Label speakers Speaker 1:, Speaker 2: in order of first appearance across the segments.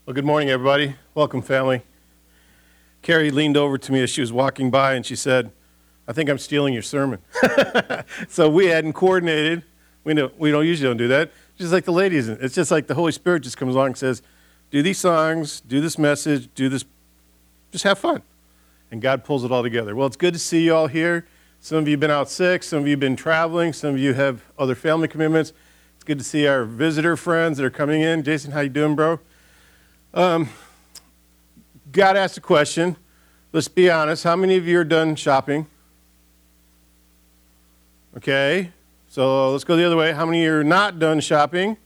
Speaker 1: Well, good morning, everybody. Welcome, family. Carrie leaned over to me as she was walking by, and she said, "I think I'm stealing your sermon." So we hadn't coordinated. We usually don't do that. Just like the ladies, it's just like the Holy Spirit just comes along and says, "Do these songs, do this message, do this. Just have fun." And God pulls it all together. Well, it's good to see you all here. Some of you have been out sick. Some of you have been traveling. Some of you have other family commitments. It's good to see our visitor friends that are coming in. Jason, how you doing, bro? God asked a question. Let's be honest. How many of you are done shopping? Okay. So let's go the other way. How many are not done shopping?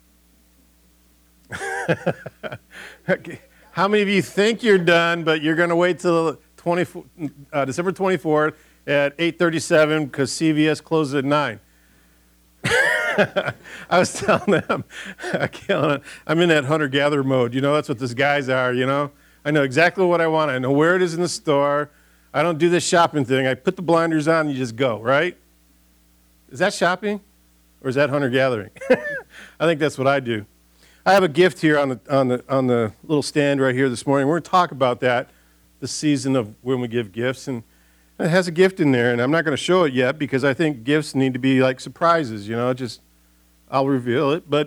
Speaker 1: Okay. How many of you think you're done, but you're going to wait till December 24th at 8:37 because CVS closes at 9? I was telling them, I'm in that hunter-gatherer mode. That's what these guys are, I know exactly what I want. I know where it is in the store. I don't do this shopping thing. I put the blinders on and you just go, right? Is that shopping or is that hunter-gathering? I think that's what I do. I have a gift here on the little stand right here this morning. We're going to talk about that, the season of when we give gifts. And it has a gift in there, and I'm not going to show it yet because I think gifts need to be like surprises, I'll reveal it. But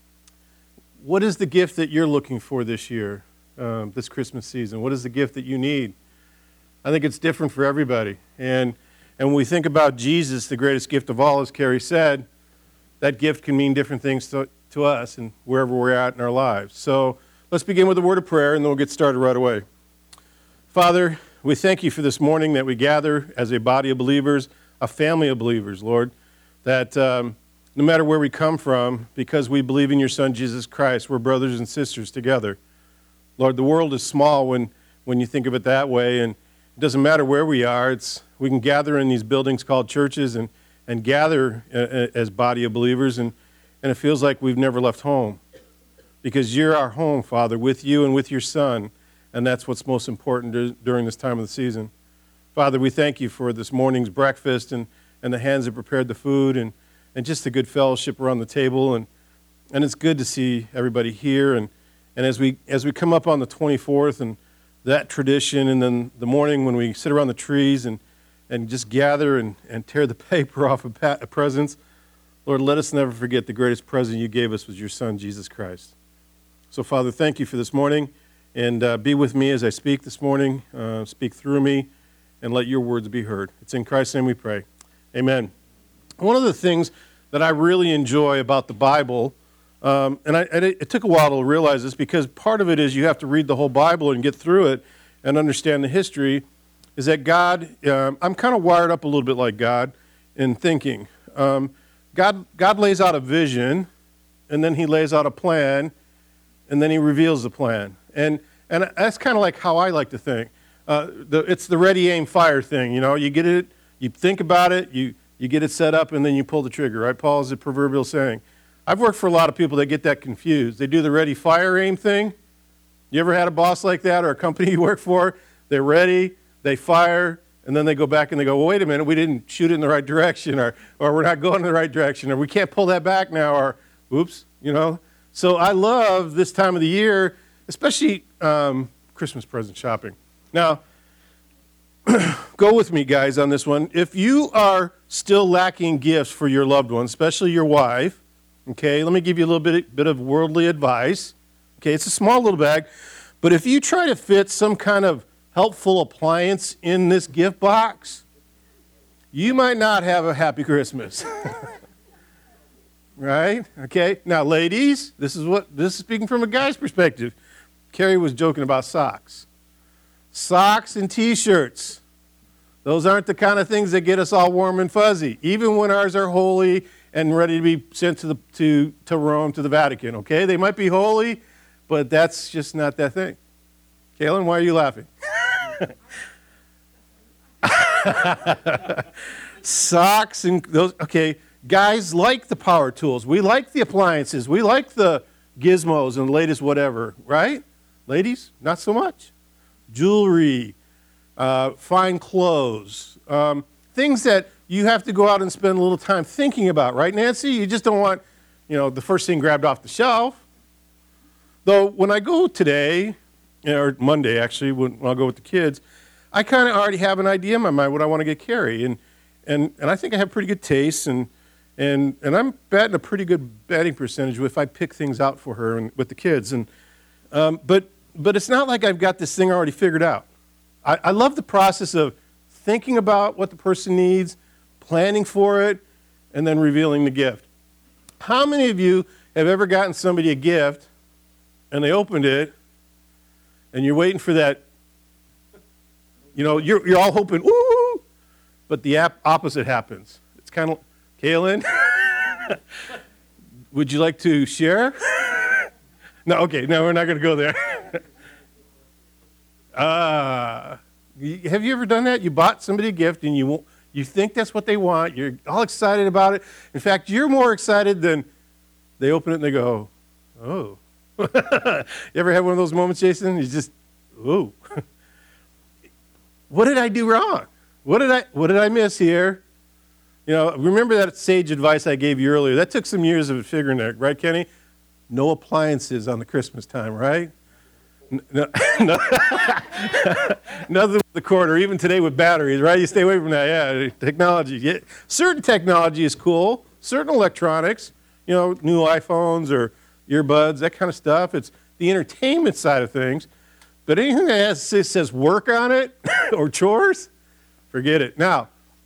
Speaker 1: what is the gift that you're looking for this year, this Christmas season? What is the gift that you need? I think it's different for everybody. And when we think about Jesus, the greatest gift of all, as Carrie said, that gift can mean different things to us and wherever we're at in our lives. So let's begin with a word of prayer, and then we'll get started right away. Father, we thank you for this morning that we gather as a body of believers, a family of believers, Lord, that no matter where we come from, because we believe in your Son, Jesus Christ, we're brothers and sisters together. Lord, the world is small when you think of it that way, and it doesn't matter where we are. We can gather in these buildings called churches and gather as body of believers, and it feels like we've never left home because you're our home, Father, with you and with your Son. And that's what's most important during this time of the season. Father, we thank you for this morning's breakfast and the hands that prepared the food and just the good fellowship around the table. And it's good to see everybody here. And as we come up on the 24th and that tradition, and then the morning when we sit around the trees and just gather and tear the paper off of presents, Lord, let us never forget the greatest present you gave us was your Son, Jesus Christ. So, Father, thank you for this morning. And be with me as I speak this morning. Speak through me and let your words be heard. It's in Christ's name we pray. Amen. One of the things that I really enjoy about the Bible, and it took a while to realize this because part of it is you have to read the whole Bible and get through it and understand the history, is that God, I'm kind of wired up a little bit like God in thinking. God lays out a vision, and then he lays out a plan, and then he reveals the plan. And that's kind of like how I like to think. It's the ready, aim, fire thing. You get it, you think about it, you get it set up, and then you pull the trigger, right? Paul is a proverbial saying. I've worked for a lot of people that get that confused. They do the ready, fire, aim thing. You ever had a boss like that or a company you work for? They're ready, they fire, and then they go back and they go, well, wait a minute, we didn't shoot it in the right direction, or we're not going in the right direction, or we can't pull that back now, or oops, So I love this time of the year, especially Christmas present shopping. Now, go with me, guys, on this one. If you are still lacking gifts for your loved ones, especially your wife, okay, let me give you a little bit of worldly advice. Okay, it's a small little bag, but if you try to fit some kind of helpful appliance in this gift box, you might not have a happy Christmas. Right? Okay. Now, ladies, this is speaking from a guy's perspective. Carrie was joking about socks. Socks and T-shirts. Those aren't the kind of things that get us all warm and fuzzy, even when ours are holy and ready to be sent to Rome, to the Vatican. Okay? They might be holy, but that's just not that thing. Kaylin, why are you laughing? Socks and those. Okay. Guys like the power tools. We like the appliances. We like the gizmos and the latest whatever, right? Ladies, not so much. Jewelry, fine clothes, things that you have to go out and spend a little time thinking about, right, Nancy? You just don't want, the first thing grabbed off the shelf. Though when I go today, or Monday actually, when I'll go with the kids, I kind of already have an idea in my mind what I want to get Carrie, and I think I have pretty good taste, and I'm batting a pretty good batting percentage if I pick things out for her and with the kids, but it's not like I've got this thing already figured out. I love the process of thinking about what the person needs, planning for it, and then revealing the gift. How many of you have ever gotten somebody a gift and they opened it and you're waiting for that, you're all hoping, ooh, but the opposite happens. It's kind of, Kaylin, would you like to share? No, okay, no, we're not going to go there. Have you ever done that? You bought somebody a gift and you think that's what they want. You're all excited about it. In fact, you're more excited than they open it and they go, oh. You ever have one of those moments, Jason? You just, oh. What did I do wrong? What did I miss here? Remember that sage advice I gave you earlier? That took some years of figuring that, right, Kenny? No appliances on the Christmas time, right? No, nothing with the cord, or even today with batteries, right? You stay away from that. Yeah, technology. Yeah. Certain technology is cool. Certain electronics, new iPhones or earbuds, that kind of stuff. It's the entertainment side of things. But anything that says work on it or chores, forget it. Now,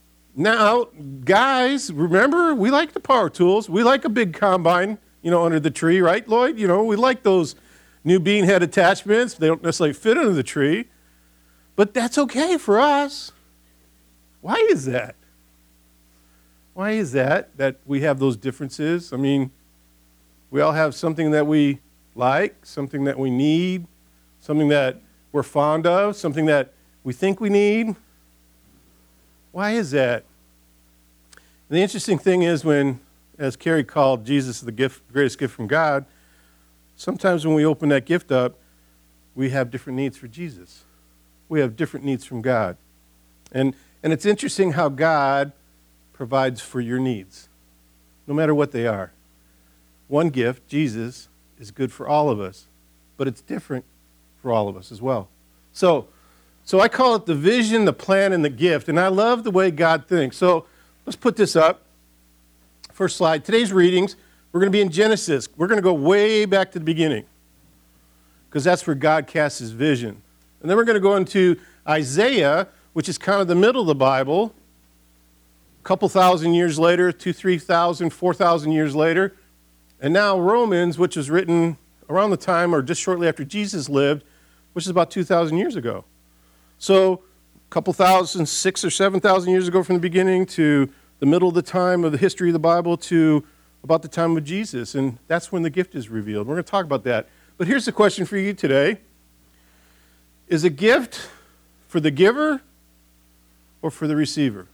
Speaker 1: guys, remember, we like the power tools. We like a big combine, under the tree, right, Lloyd? We like those new bean head attachments. They don't necessarily fit under the tree. But that's okay for us. Why is that? Why is that we have those differences? I mean, we all have something that we like, something that we need, something that we're fond of, something that we think we need. Why is that? And the interesting thing is when, as Carrie called Jesus the greatest gift from God, sometimes when we open that gift up, we have different needs for Jesus. We have different needs from God. And it's interesting how God provides for your needs, no matter what they are. One gift, Jesus, is good for all of us, but it's different for all of us as well. So I call it the vision, the plan, and the gift, and I love the way God thinks. So let's put this up. First slide. Today's readings, we're going to be in Genesis. We're going to go way back to the beginning because that's where God casts his vision. And then we're going to go into Isaiah, which is kind of the middle of the Bible, a couple thousand years later, 2,000, 3,000, 4,000 years later. And now Romans, which was written around the time or just shortly after Jesus lived, which is about 2,000 years ago. So a couple thousand, 6,000 or 7,000 years ago from the beginning to the middle of the time of the history of the Bible to about the time of Jesus. And that's when the gift is revealed. We're going to talk about that. But here's the question for you today. Is a gift for the giver or for the receiver?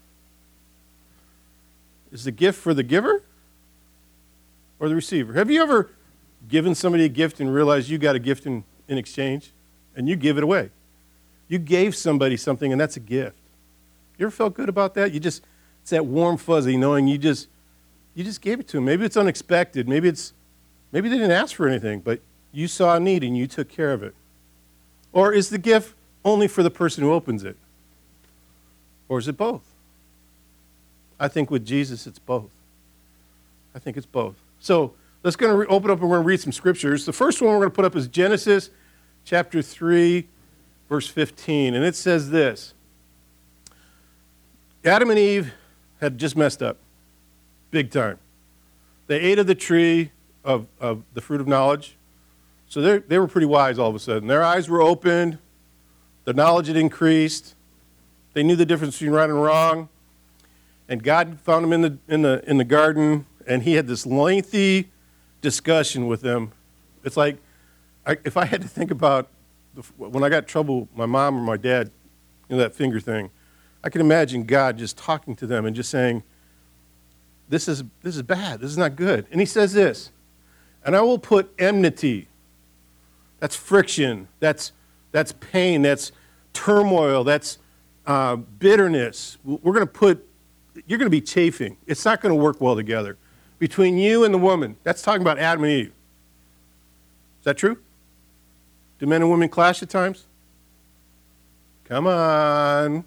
Speaker 1: Is the gift for the giver or the receiver? Have you ever given somebody a gift and realized you got a gift in exchange and you give it away? You gave somebody something and that's a gift. You ever felt good about that? It's that warm fuzzy knowing you just gave it to them. Maybe it's unexpected. Maybe they didn't ask for anything, but you saw a need and you took care of it. Or is the gift only for the person who opens it? Or is it both? I think with Jesus, it's both. I think it's both. So let's go open up and we're going to read some scriptures. The first one we're going to put up is Genesis chapter 3, verse 15. And it says this. Adam and Eve had just messed up, big time. They ate of the tree of the fruit of knowledge. So they were pretty wise all of a sudden. Their eyes were opened. Their knowledge had increased. They knew the difference between right and wrong. And God found them in the garden, and he had this lengthy discussion with them. It's like, if I had to think about when I got in trouble with my mom or my dad, that finger thing, I can imagine God just talking to them and just saying, this is bad. This is not good. And he says this, and I will put enmity. That's friction. That's pain. That's turmoil. That's bitterness. You're going to be chafing. It's not going to work well together. Between you and the woman. That's talking about Adam and Eve. Is that true? Do men and women clash at times? Come on.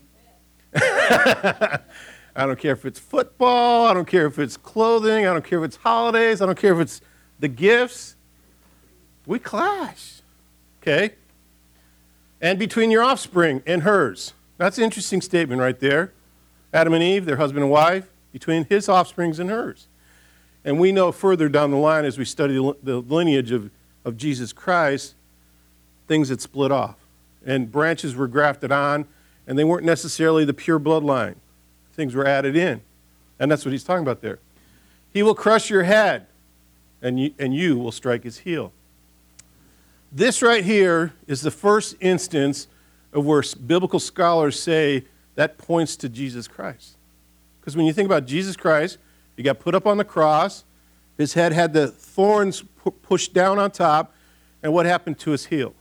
Speaker 1: I don't care if it's football. I don't care if it's clothing. I don't care if it's holidays. I don't care if it's the gifts. We clash. Okay? And between your offspring and hers. That's an interesting statement right there. Adam and Eve, their husband and wife, between his offsprings and hers. And we know further down the line as we study the lineage of Jesus Christ, things had split off. And branches were grafted on, and they weren't necessarily the pure bloodline. Things were added in. And that's what he's talking about there. He will crush your head, and you will strike his heel. This right here is the first instance of where biblical scholars say that points to Jesus Christ. Because when you think about Jesus Christ, he got put up on the cross, his head had the thorns pushed down on top, and what happened to his heel?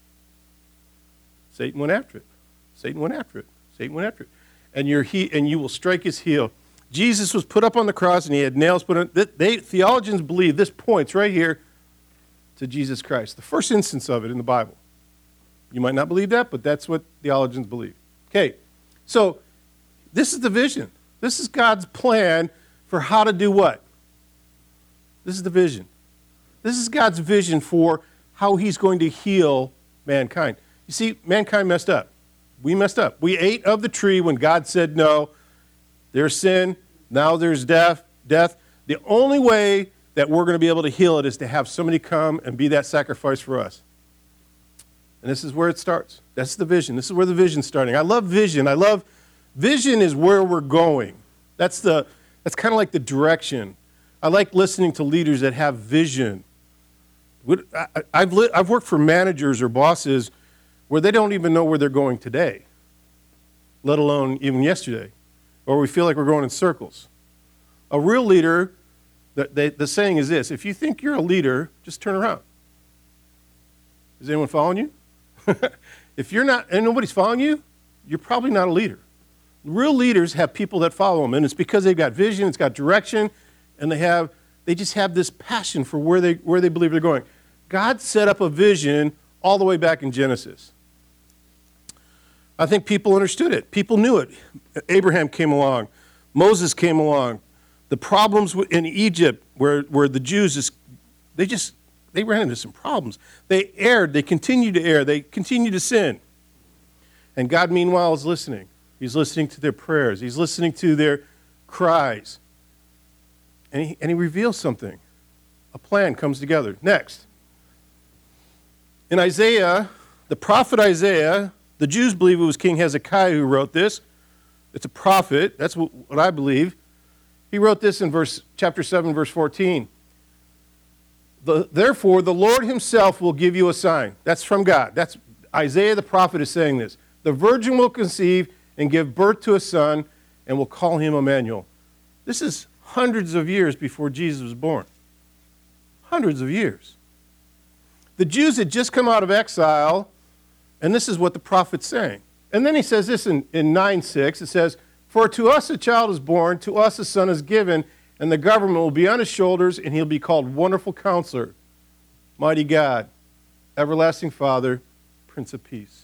Speaker 1: Satan went after it. Satan went after it. Satan went after it. And you will strike his heel. Jesus was put up on the cross, and he had nails put on. Theologians believe this points right here to Jesus Christ. The first instance of it in the Bible. You might not believe that, but that's what theologians believe. Okay, so this is the vision. This is God's plan for how to do what? This is the vision. This is God's vision for how he's going to heal mankind. You see, mankind messed up. We messed up. We ate of the tree when God said no. There's sin. Now there's death. The only way that we're going to be able to heal it is to have somebody come and be that sacrifice for us. And this is where it starts. That's the vision. This is where the vision's starting. I love vision. Vision is where we're going. That's kind of like the direction. I like listening to leaders that have vision. I've worked for managers or bosses where they don't even know where they're going today, let alone even yesterday, or we feel like we're going in circles. A real leader, the saying is this: if you think you're a leader, just turn around. Is anyone following you? If you're not, and nobody's following you, you're probably not a leader. Real leaders have people that follow them, and it's because they've got vision, it's got direction, and they just have this passion for where they believe they're going. God set up a vision all the way back in Genesis. I think people understood it. People knew it. Abraham came along. Moses came along. The problems in Egypt where the Jews, they ran into some problems. They erred. They continued to err. They continued to sin. And God, meanwhile, is listening. He's listening to their prayers. He's listening to their cries. And he reveals something. A plan comes together. Next. In Isaiah, the prophet Isaiah, the Jews believe it was King Hezekiah who wrote this. It's a prophet. That's what I believe. He wrote this in chapter 7, verse 14. Therefore, the Lord himself will give you a sign. That's from God. That's Isaiah the prophet is saying this. The virgin will conceive and give birth to a son and will call him Emmanuel. This is hundreds of years before Jesus was born. Hundreds of years. The Jews had just come out of exile, and this is what the prophet's saying. And then he says this in 9:6. It says, "For to us a child is born, to us a son is given, and the government will be on his shoulders, and he'll be called Wonderful Counselor, Mighty God, Everlasting Father, Prince of Peace."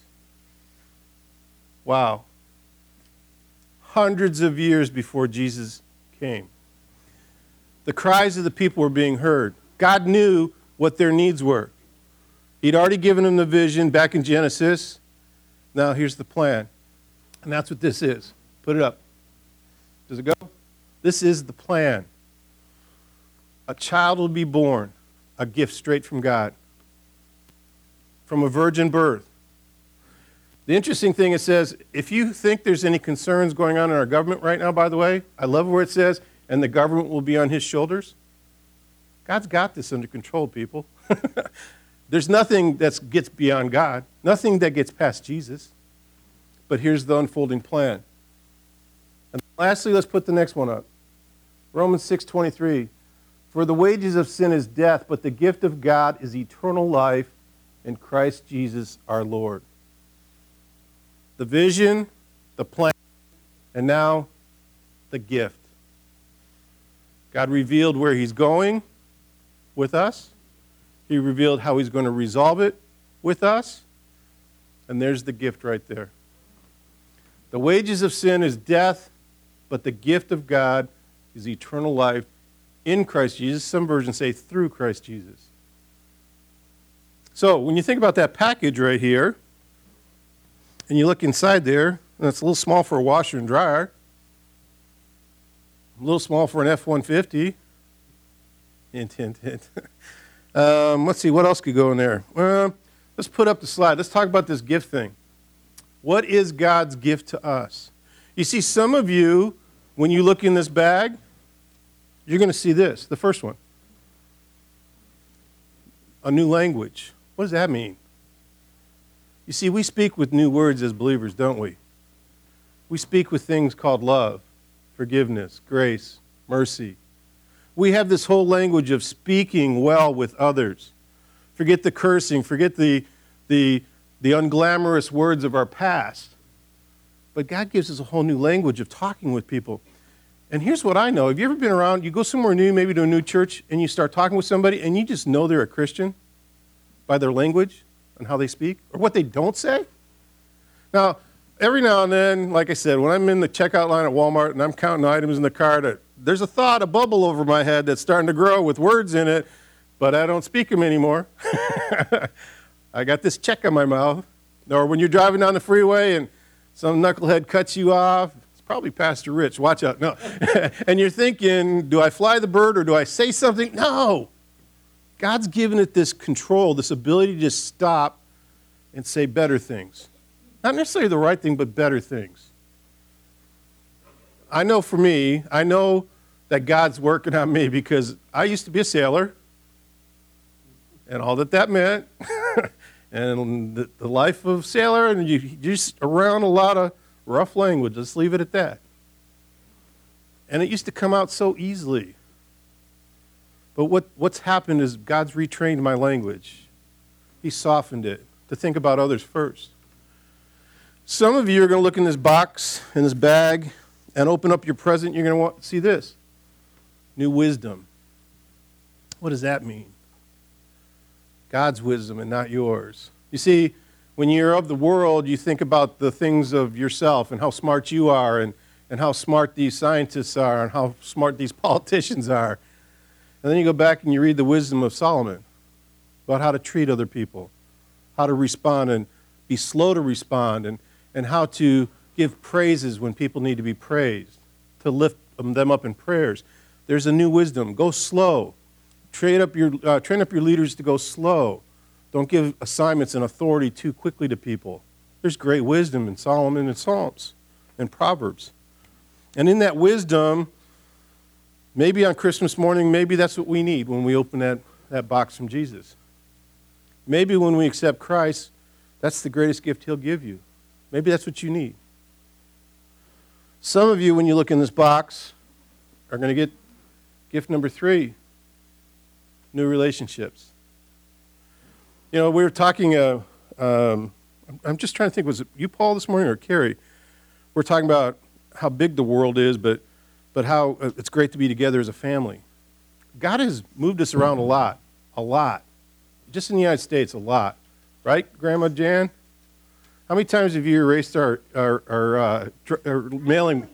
Speaker 1: Wow. Hundreds of years before Jesus came. The cries of the people were being heard. God knew what their needs were. He'd already given them the vision back in Genesis. Now here's the plan. And that's what this is. Put it up. Does it go? This is the plan. A child will be born, a gift straight from God, from a virgin birth. The interesting thing, it says, if you think there's any concerns going on in our government right now, by the way, I love where it says, and the government will be on his shoulders. God's got this under control, people. There's nothing that gets beyond God, nothing that gets past Jesus. But here's the unfolding plan. And lastly, let's put the next one up. Romans 6:23. For the wages of sin is death, but the gift of God is eternal life in Christ Jesus our Lord. The vision, the plan, and now the gift. God revealed where he's going with us. He revealed how he's going to resolve it with us, and there's the gift right there. The wages of sin is death, but the gift of God is eternal life in Christ Jesus. Some versions say through Christ Jesus. So when you think about that package right here, and you look inside there, and it's a little small for a washer and dryer, a little small for an F-150. Hint, hint, hint. Let's see, what else could go in there? Let's put up the slide. Let's talk about this gift thing. What is God's gift to us? You see, some of you, when you look in this bag, you're going to see this, the first one. A new language. What does that mean? You see, we speak with new words as believers, don't we? We speak with things called love, forgiveness, grace, mercy. We have this whole language of speaking well with others. Forget the cursing, forget the unglamorous words of our past. But God gives us a whole new language of talking with people. And here's what I know. Have you ever been around, you go somewhere new, maybe to a new church, and you start talking with somebody, and you just know they're a Christian by their language and how they speak, or what they don't say? Now, every now and then, like I said, when I'm in the checkout line at Walmart and I'm counting items in the cart, there's a thought, a bubble over my head that's starting to grow with words in it, but I don't speak them anymore. I got this check on my mouth. Or when you're driving down the freeway and some knucklehead cuts you off, it's probably Pastor Rich, watch out, no. And you're thinking, do I fly the bird or do I say something? No. God's given it this control, this ability to just stop and say better things. Not necessarily the right thing, but better things. I know for me, I know that God's working on me because I used to be a sailor and all that meant. And the life of sailor, and you're just around a lot of rough language. Let's leave it at that. And it used to come out so easily. But what's happened is God's retrained my language. He softened it to think about others first. Some of you are going to look in this box, in this bag, and open up your present. You're going to want to see this. New wisdom. What does that mean? God's wisdom and not yours. You see, when you're of the world, you think about the things of yourself and how smart you are and how smart these scientists are and how smart these politicians are. And then you go back and you read the wisdom of Solomon about how to treat other people, how to respond and be slow to respond, and how to give praises when people need to be praised, to lift them up in prayers. There's a new wisdom. Go slow. Train up your leaders to go slow. Don't give assignments and authority too quickly to people. There's great wisdom in Solomon and Psalms and Proverbs. And in that wisdom, maybe on Christmas morning, maybe that's what we need when we open that box from Jesus. Maybe when we accept Christ, that's the greatest gift He'll give you. Maybe that's what you need. Some of you, when you look in this box, are going to get gift number 3. New relationships. You know, we were talking, I'm just trying to think, was it you, Paul, this morning, or Carrie? We're talking about how big the world is, but how it's great to be together as a family. God has moved us around a lot. Just in the United States, a lot. Right, Grandma Jan? How many times have you erased our mailing?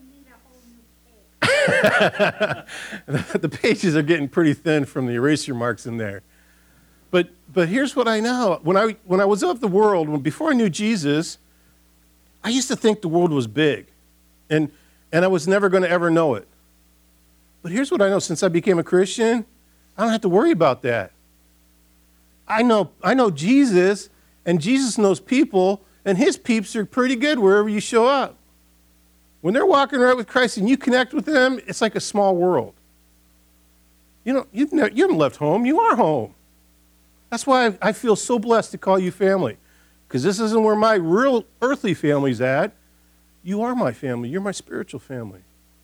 Speaker 1: The pages are getting pretty thin from the eraser marks in there. But here's what I know. When I was of the world, before I knew Jesus, I used to think the world was big. And I was never going to ever know it. But here's what I know. Since I became a Christian, I don't have to worry about that. I know Jesus, and Jesus knows people, and His peeps are pretty good wherever you show up. When they're walking right with Christ and you connect with them, it's like a small world. You know, you haven't left home. You are home. That's why I feel so blessed to call you family, because this isn't where my real earthly family's at. You are my family. You're my spiritual family.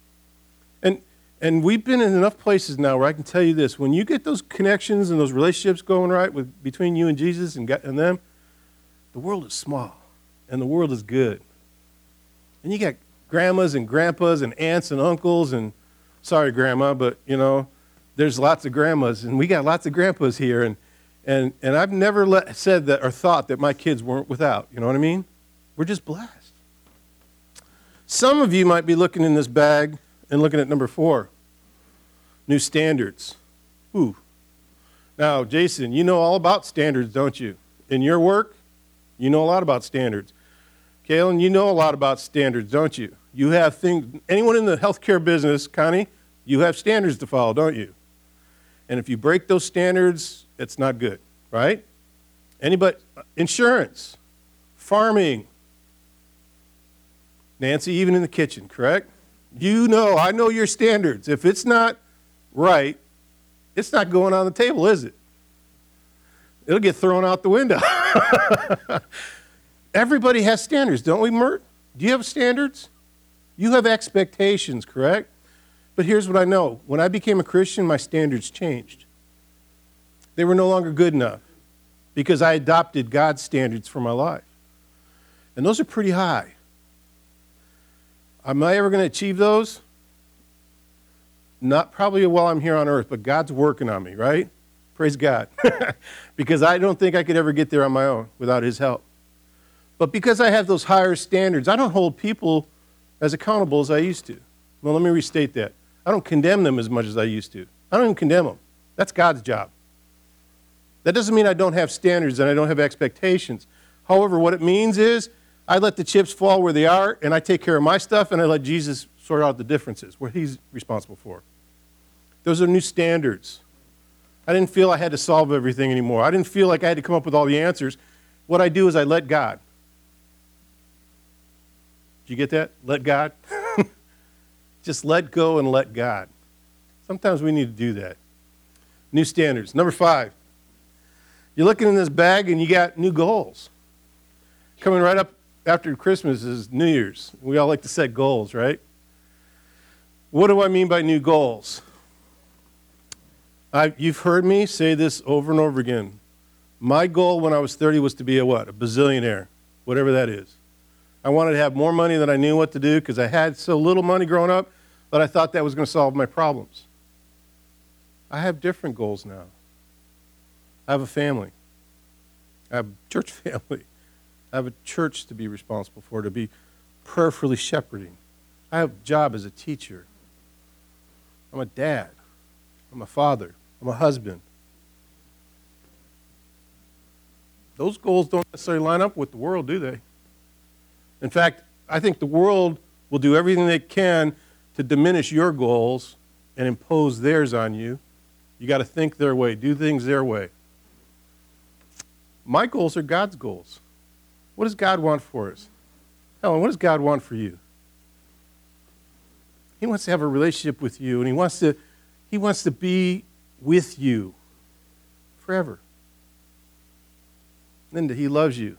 Speaker 1: And we've been in enough places now where I can tell you this. When you get those connections and those relationships going right between you and Jesus and them, the world is small and the world is good. And you got grandmas and grandpas and aunts and uncles and, sorry, Grandma, but, you know, there's lots of grandmas and we got lots of grandpas here. And I've never said that or thought that my kids weren't without. You know what I mean? We're just blessed. Some of you might be looking in this bag and looking at number 4, new standards. Ooh. Now, Jason, you know all about standards, don't you? In your work, you know a lot about standards. Kaylin, you know a lot about standards, don't you? You have things, anyone in the healthcare business, Connie, you have standards to follow, don't you? And if you break those standards, it's not good, right? Anybody, insurance, farming, Nancy, even in the kitchen, correct? You know, I know your standards. If it's not right, it's not going on the table, is it? It'll get thrown out the window. Everybody has standards, don't we, Mert? Do you have standards? You have expectations, correct? But here's what I know. When I became a Christian, my standards changed. They were no longer good enough because I adopted God's standards for my life. And those are pretty high. Am I ever going to achieve those? Not probably while I'm here on earth, but God's working on me, right? Praise God. Because I don't think I could ever get there on my own without his help. But because I have those higher standards, I don't hold people as accountable as I used to. Well, let me restate that. I don't condemn them as much as I used to. I don't even condemn them. That's God's job. That doesn't mean I don't have standards and I don't have expectations. However, what it means is I let the chips fall where they are and I take care of my stuff and I let Jesus sort out the differences, what he's responsible for. Those are new standards. I didn't feel I had to solve everything anymore. I didn't feel like I had to come up with all the answers. What I do is I let God. Did you get that? Let God. Just let go and let God. Sometimes we need to do that. New standards. Number 5. You're looking in this bag and you got new goals. Coming right up after Christmas is New Year's. We all like to set goals, right? What do I mean by new goals? You've heard me say this over and over again. My goal when I was 30 was to be a what? A bazillionaire, whatever that is. I wanted to have more money than I knew what to do because I had so little money growing up that I thought that was going to solve my problems. I have different goals now. I have a family. I have a church family. I have a church to be responsible for, to be prayerfully shepherding. I have a job as a teacher. I'm a dad. I'm a father. I'm a husband. Those goals don't necessarily line up with the world, do they? In fact, I think the world will do everything they can to diminish your goals and impose theirs on you. You got to think their way, do things their way. My goals are God's goals. What does God want for us? Helen, what does God want for you? He wants to have a relationship with you, and he wants to be with you forever. Linda, he loves you.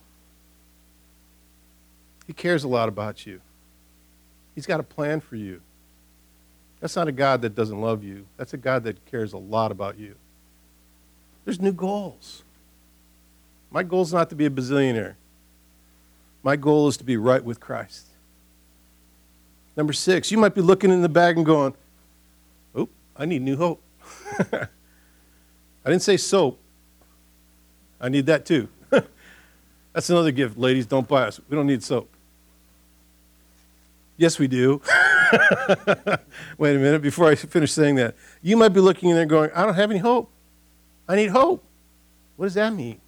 Speaker 1: He cares a lot about you. He's got a plan for you. That's not a God that doesn't love you. That's a God that cares a lot about you. There's new goals. My goal is not to be a bazillionaire. My goal is to be right with Christ. Number 6, you might be looking in the bag and going, oh, I need new hope. I didn't say soap. I need that too. That's another gift. Ladies, don't buy us. We don't need soap. Yes, we do. Wait a minute before I finish saying that. You might be looking in there going, I don't have any hope. I need hope. What does that mean?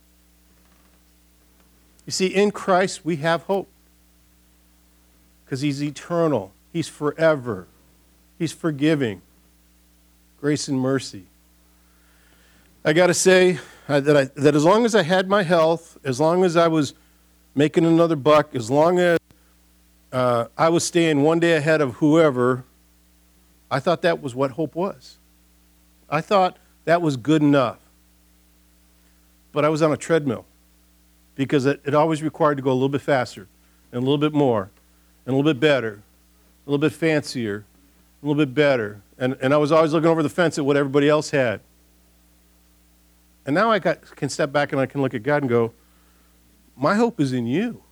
Speaker 1: You see, in Christ we have hope. Because he's eternal. He's forever. He's forgiving. Grace and mercy. I got to say that as long as I had my health, as long as I was making another buck, as long as I was staying one day ahead of whoever, I thought that was what hope was. I thought that was good enough. But I was on a treadmill because it always required to go a little bit faster and a little bit more and a little bit better, a little bit fancier, a little bit better. And I was always looking over the fence at what everybody else had. And now I can step back and I can look at God and go, my hope is in you.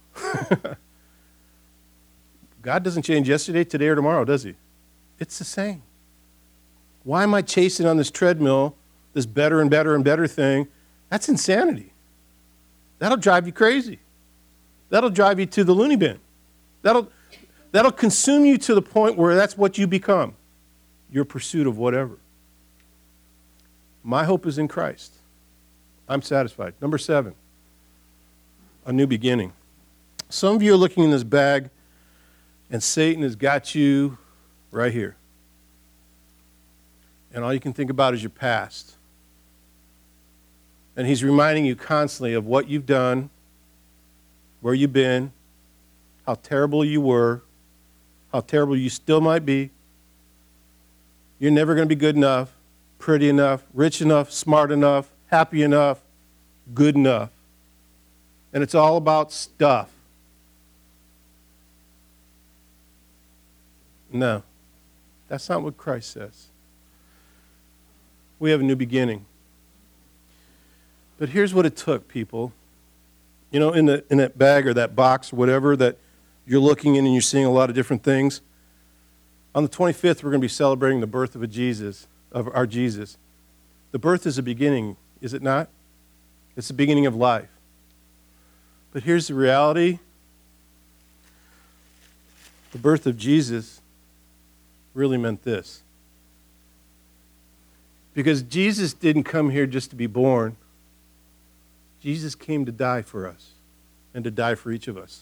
Speaker 1: God doesn't change yesterday, today, or tomorrow, does he? It's the same. Why am I chasing on this treadmill, this better and better and better thing, That's insanity. That'll drive you crazy. That'll drive you to the loony bin. That'll consume you to the point where that's what you become, your pursuit of whatever. My hope is in Christ. I'm satisfied. Number 7, a new beginning. Some of you are looking in this bag, and Satan has got you right here. And all you can think about is your past. And he's reminding you constantly of what you've done, where you've been, how terrible you were, how terrible you still might be. You're never going to be good enough, pretty enough, rich enough, smart enough, happy enough, good enough. And it's all about stuff. No, that's not what Christ says. We have a new beginning. But here's what it took, people. You know, in that bag or that box or whatever that you're looking in and you're seeing a lot of different things. On the 25th, we're going to be celebrating the birth of our Jesus. The birth is a beginning, is it not? It's the beginning of life. But here's the reality. The birth of Jesus really meant this. Because Jesus didn't come here just to be born. Jesus came to die for us and to die for each of us.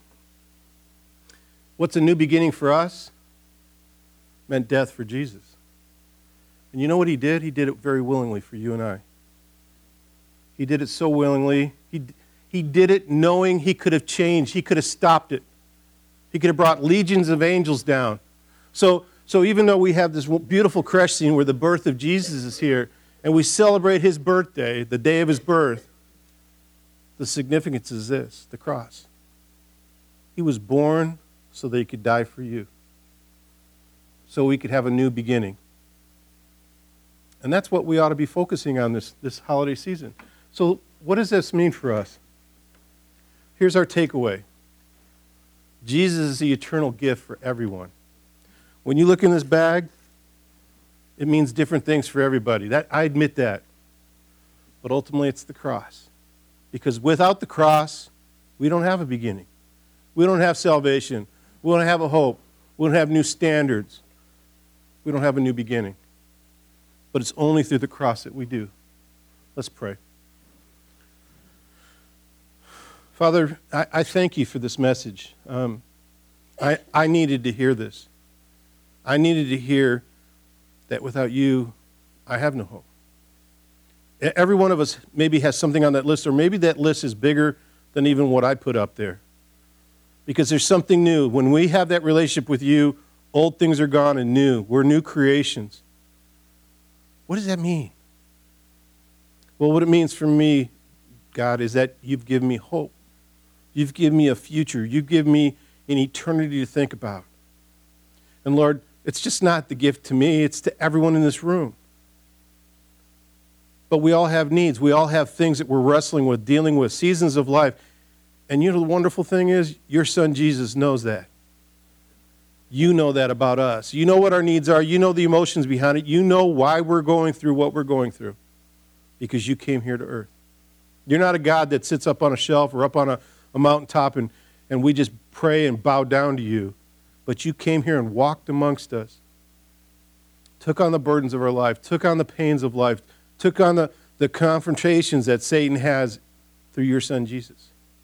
Speaker 1: What's a new beginning for us? Meant death for Jesus. And you know what he did? He did it very willingly for you and I. He did it so willingly. He did it knowing he could have changed. He could have stopped it. He could have brought legions of angels down. So even though we have this beautiful creche scene where the birth of Jesus is here, and we celebrate his birthday, the day of his birth, the significance is this, the cross. He was born so that he could die for you. So we could have a new beginning. And that's what we ought to be focusing on this holiday season. So what does this mean for us? Here's our takeaway. Jesus is the eternal gift for everyone. When you look in this bag, it means different things for everybody. I admit that. But ultimately, it's the cross. Because without the cross, we don't have a beginning. We don't have salvation. We don't have a hope. We don't have new standards. We don't have a new beginning. But it's only through the cross that we do. Let's pray. Father, I thank you for this message. I needed to hear this. I needed to hear that without you, I have no hope. Every one of us maybe has something on that list, or maybe that list is bigger than even what I put up there. Because there's something new. When we have that relationship with you, old things are gone and new. We're new creations. What does that mean? Well, what it means for me, God, is that you've given me hope. You've given me a future. You've given me an eternity to think about. And Lord, it's just not the gift to me, it's to everyone in this room. But we all have needs. We all have things that we're wrestling with, dealing with, seasons of life. And you know the wonderful thing is, your son Jesus knows that. You know that about us. You know what our needs are. You know the emotions behind it. You know why we're going through what we're going through. Because you came here to earth. You're not a God that sits up on a shelf or up on a mountaintop and we just pray and bow down to you. But you came here and walked amongst us. Took on the burdens of our life. Took on the pains of life. Took on the confrontations that Satan has through your son Jesus.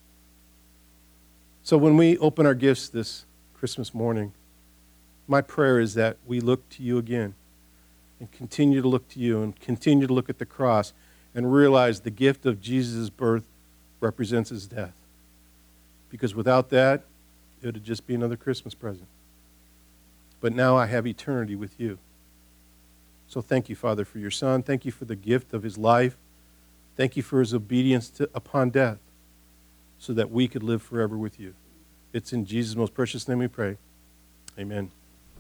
Speaker 1: So when we open our gifts this Christmas morning, my prayer is that we look to you again and continue to look to you and continue to look at the cross and realize the gift of Jesus' birth represents his death. Because without that, it would just be another Christmas present. But now I have eternity with you. So thank you, Father, for your son. Thank you for the gift of his life. Thank you for his obedience upon death so that we could live forever with you. It's in Jesus' most precious name we pray. Amen.